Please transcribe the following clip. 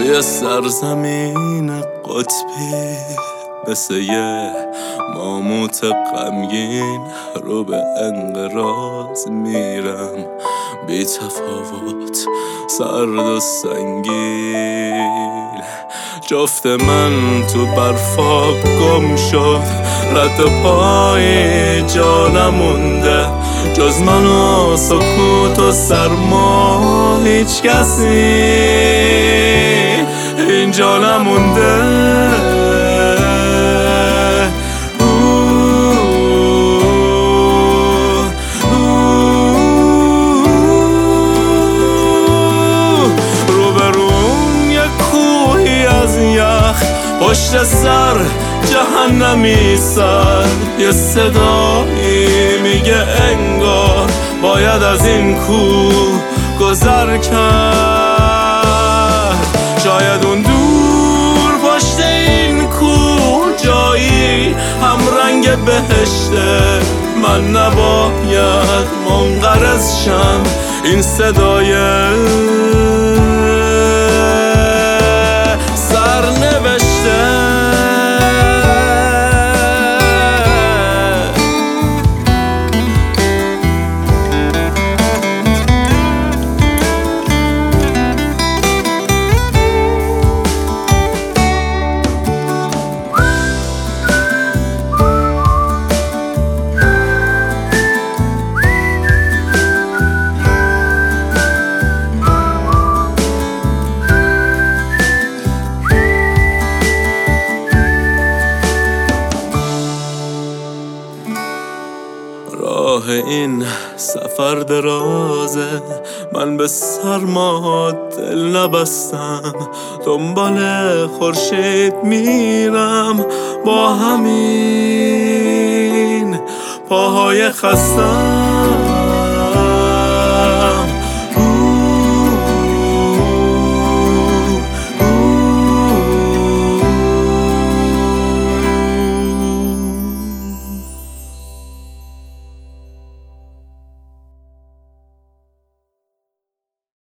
توی سرزمین قطبی مثل یه ماموت غمگین رو به انقراض میرم، بی تفاوت سرد و سنگین. جفت من تو برفا گم شد، رد پای جا نمونده جز من و سکوت و سرما. هیچ کسی اینجا نمونده. روبروم یه کوهی از یخ، پشت سر جهنمی سر. یه صدایی میگه انگار باید از این کوه گذر کرد. شاید اون دور پشت این کوه جایی هم رنگ بهشته. من نباید منقرض شم این صدای سرنوشته. راه این سفر درازه، من به سرما دل نبستم. دنبال خورشید میرم با همین پاهای خستم.